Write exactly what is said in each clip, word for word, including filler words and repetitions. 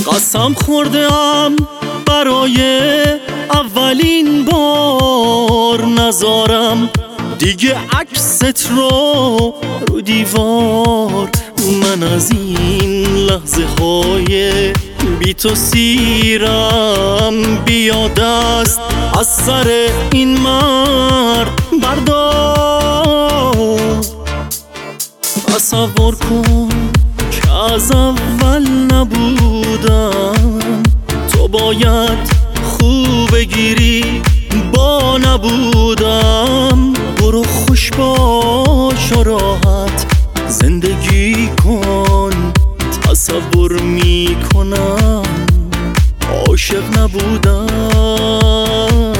قسم خوردم برای اولین بار نذارم دیگه عکست رو رو دیوار. من از این لحظه های بی تو سیرم، بیا دست از سر این مرد بردار. تصور کن که از اول نبودم، تو باید خوب بگیری با نبودم. برو خوش باش و راحت زندگی کن، تصور میکنم عاشق نبودم.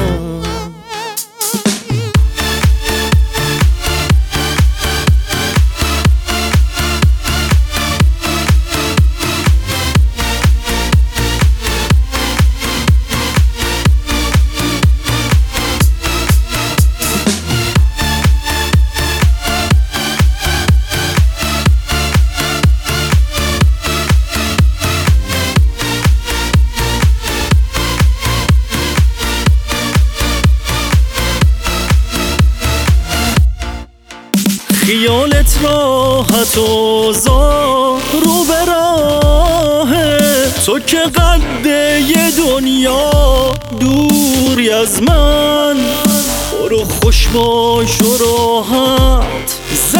خیالت راحت و زار رو به راه تو که قد یه دنیا دوری از من. برو خوش باش و راحت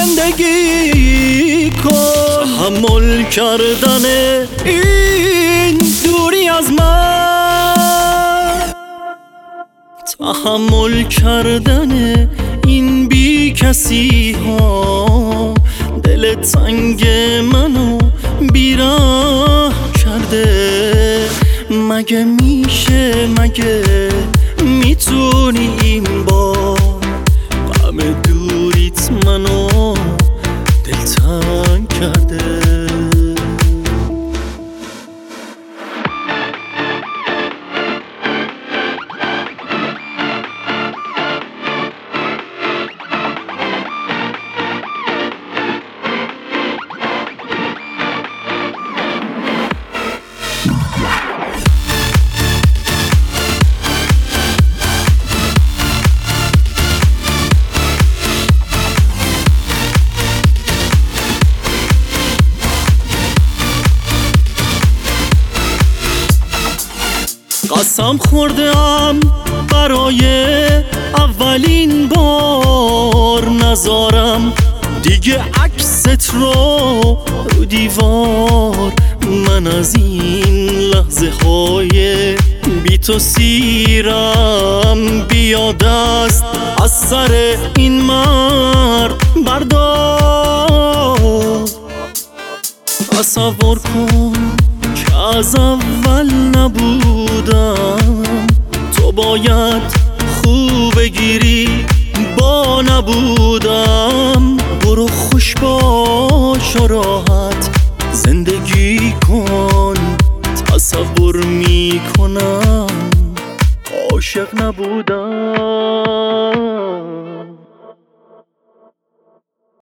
زندگی کن، تحمل کردن این دوری از من، تحمل کردن این بی کسی ها. دل تنگ منو بیراه کرده، مگه میشه، مگه میتونی این بار غم دوریت منو دلتنگ کرده. قسم خوردم برای اولین بار نذارم دیگه عکست رو رو دیوار. من از این لحظه های بی تو سیرم، بیا دست از سر این مرد بردار. تصور کن که از اول نبودم، تو باید خوب بگیری با نبودم. برو خوش باش و راحت زندگی کن، تصور میکنم عاشق نبودم.